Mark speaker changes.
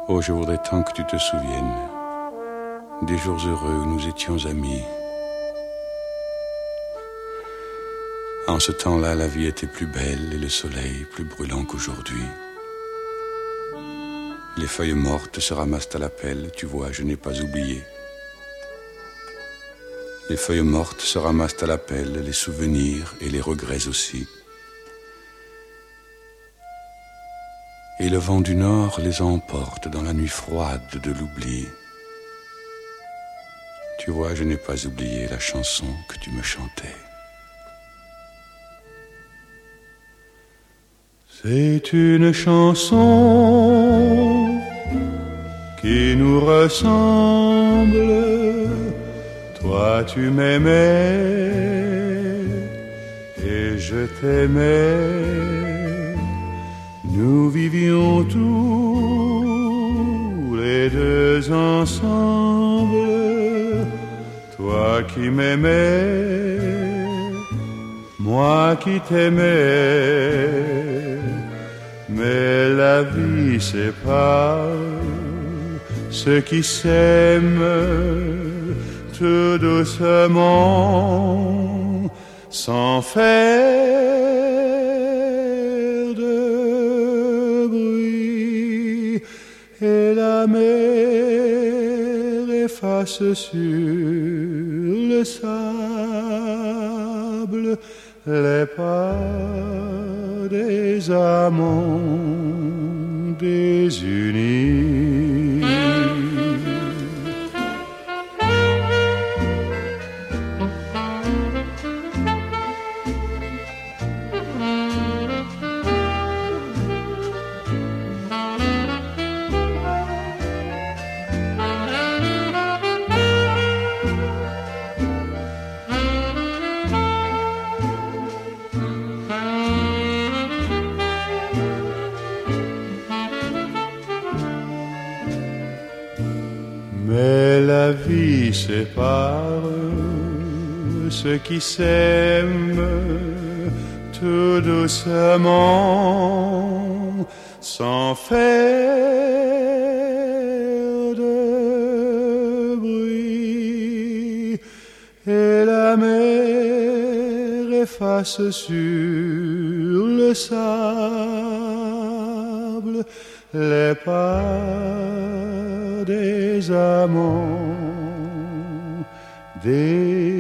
Speaker 1: Oh, je voudrais tant que tu te souviennes des jours heureux où nous étions amis. En ce temps-là, la vie était plus belle et le soleil plus brûlant qu'aujourd'hui. Les feuilles mortes se ramassent à la pelle, tu vois, je n'ai pas oublié. Les feuilles mortes se ramassent à la pelle, les souvenirs et les regrets aussi. Et le vent du nord les emporte dans la nuit froide de l'oubli. Tu vois, je n'ai pas oublié la chanson que tu me chantais. C'est une chanson qui nous ressemble. Toi tu m'aimais et je t'aimais. Nous vivions tous les deux ensemble. Toi qui m'aimais, moi qui t'aimais. Mais la vie sépare ceux qui s'aiment tout doucement, sans faire de bruit. Et la mer efface sur le sable les pas des amants désunis. Mais la vie sépare ceux qui s'aiment tout doucement, sans faire de bruit. Et la mer efface sur le sable les pas des amants, des